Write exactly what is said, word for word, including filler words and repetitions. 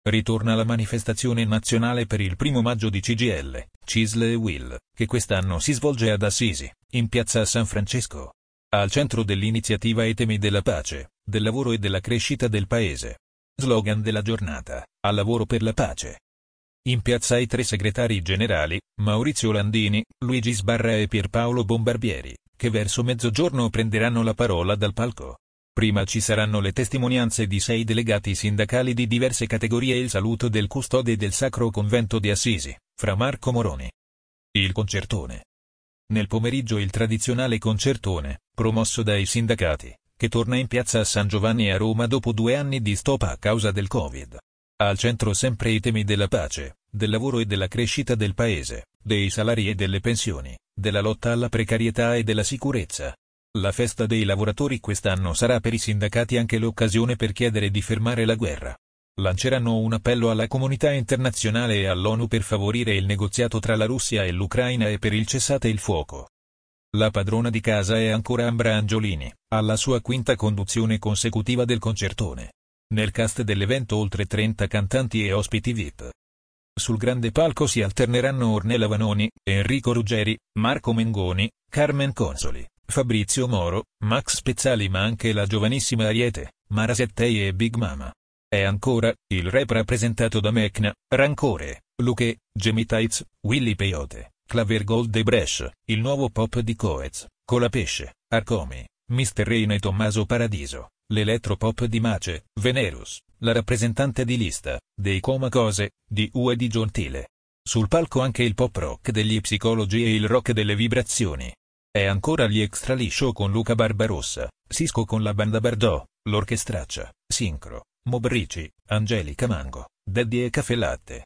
Ritorna la manifestazione nazionale per il primo maggio di C G I L, C I S L e U I L, che quest'anno si svolge ad Assisi, in piazza San Francesco. Al centro dell'iniziativa i temi della pace, del lavoro e della crescita del paese. Slogan della giornata: al lavoro per la pace. In piazza i tre segretari generali, Maurizio Landini, Luigi Sbarra e Pierpaolo Bombarbieri, che verso mezzogiorno prenderanno la parola dal palco. Prima ci saranno le testimonianze di sei delegati sindacali di diverse categorie e il saluto del custode del Sacro Convento di Assisi, Fra Marco Moroni. Il concertone. Nel pomeriggio il tradizionale concertone, promosso dai sindacati, che torna in piazza San Giovanni a Roma dopo due anni di stop a causa del Covid. Al centro sempre i temi della pace, del lavoro e della crescita del paese, dei salari e delle pensioni, della lotta alla precarietà e della sicurezza. La festa dei lavoratori quest'anno sarà per i sindacati anche l'occasione per chiedere di fermare la guerra. Lanceranno un appello alla comunità internazionale e all'ONU per favorire il negoziato tra la Russia e l'Ucraina e per il cessate il fuoco. La padrona di casa è ancora Ambra Angiolini, alla sua quinta conduzione consecutiva del concertone. Nel cast dell'evento oltre trenta cantanti e ospiti V I P. Sul grande palco si alterneranno Ornella Vanoni, Enrico Ruggeri, Marco Mengoni, Carmen Consoli, Fabrizio Moro, Max Pezzali ma anche la giovanissima Ariete, Mara Settei e Big Mama. È ancora il rap rappresentato da Mecna, Rancore, Luque, Jamie Tights, Willy Peyote, Claver Gold e Brescia, il nuovo pop di Coez, Colapesce, Arcomi, mister Reina e Tommaso Paradiso, l'elettropop di Mace, Venerus, la rappresentante di lista, dei Coma Cose, di U e di Gentile. Sul palco anche il pop rock degli Psicologi e il rock delle vibrazioni. È ancora gli Extra Liscio con Luca Barbarossa, Sisco con la banda Bardò, l'orchestraccia, Sincro, Mobrici, Angelica Mango, Daddy e Caffè Latte.